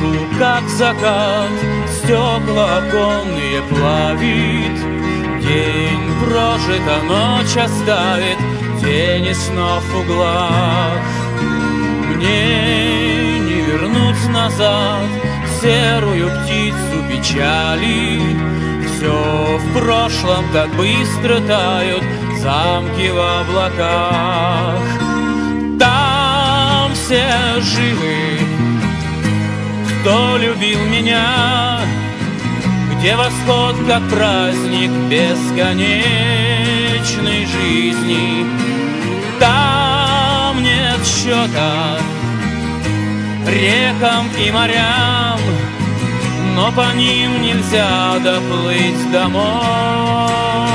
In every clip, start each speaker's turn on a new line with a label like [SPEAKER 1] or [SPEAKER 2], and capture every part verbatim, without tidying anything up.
[SPEAKER 1] Вижу, как закат стекла оконные плавит. День прожит, а ночь оставит тени снов в углах. Мне не вернуть назад серую птицу печали. Все в прошлом так быстро тают замки в облаках. Там все живы, кто любил меня, где восход как праздник бесконечной жизни. Там нет счета рекам и морям, но по ним нельзя доплыть домой.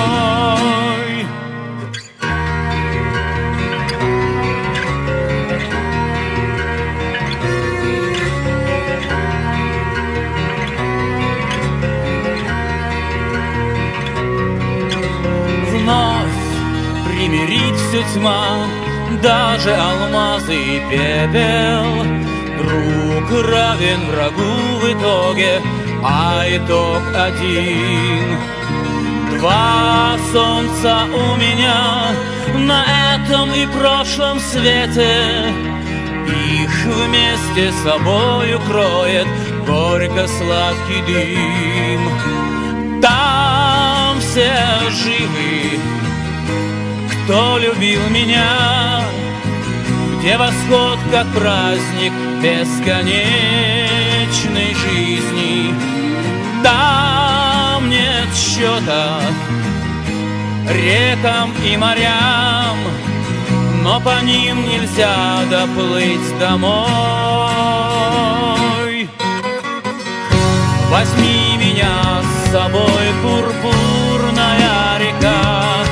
[SPEAKER 1] Вновь примирить всю тьма, даже алмазы и пепел. Друг равен врагу в итоге, а итог один. Два солнца у меня на этом и прошлом свете. Их вместе с собою кроет горько-сладкий дым. Там все живы, кто любил меня, где восход как праздник бесконечной жизни. Там нет счета рекам и морям, но по ним нельзя доплыть домой. Возьми меня с собой, пурпурная река,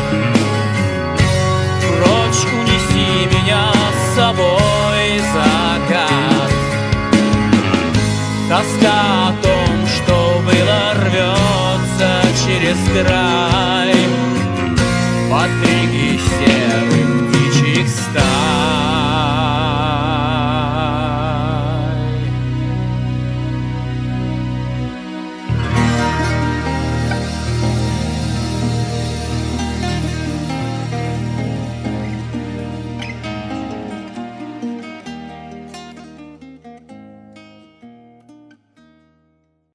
[SPEAKER 1] прочь унеси меня с собой, закат. Тоска о том, что было, рвется через край. Подвиги серые